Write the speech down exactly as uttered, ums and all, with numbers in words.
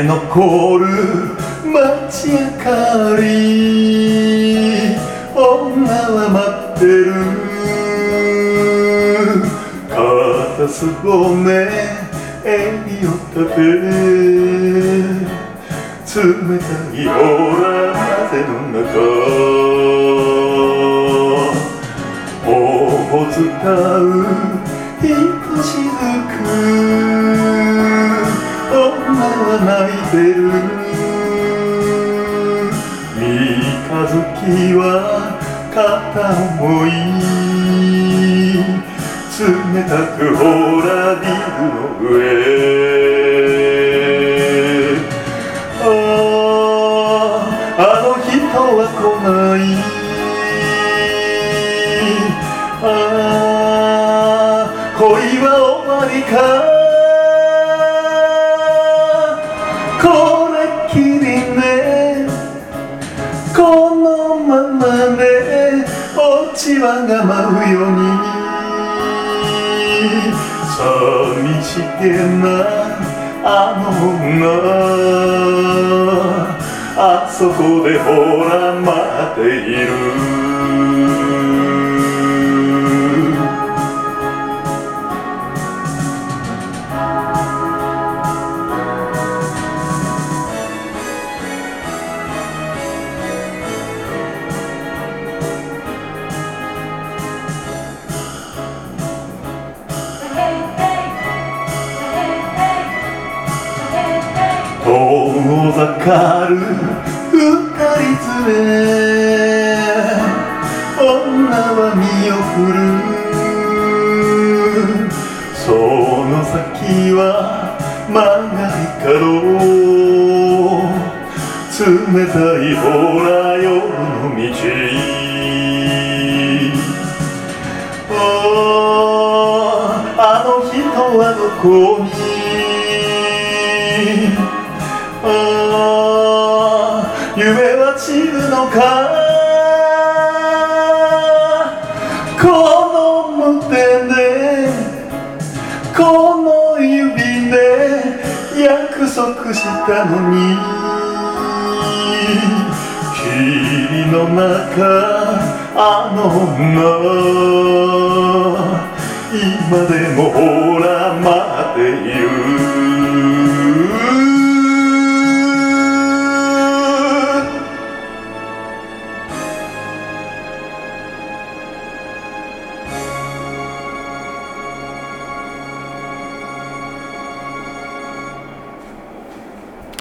え残る街明かり、女は待ってる。片すぼめ襟を立て、冷たいオーラ風の中、頬伝うひとしずく、女は泣いてる。三日月は片思い、冷たくほらビルの上、あああの人は来ない。ああ恋は終わりか、これっきりね、このままで落ち葉が舞うように、寂しげなあの女、あそこでほら待っている。遠ざかる二人連れ、女は見送る。その先は曲がり角、冷たいほら夜の道。あの人はどこに、ああ夢は散るのか、この胸でこの指で約束したのに、霧の中あの女、今でもほら待っている。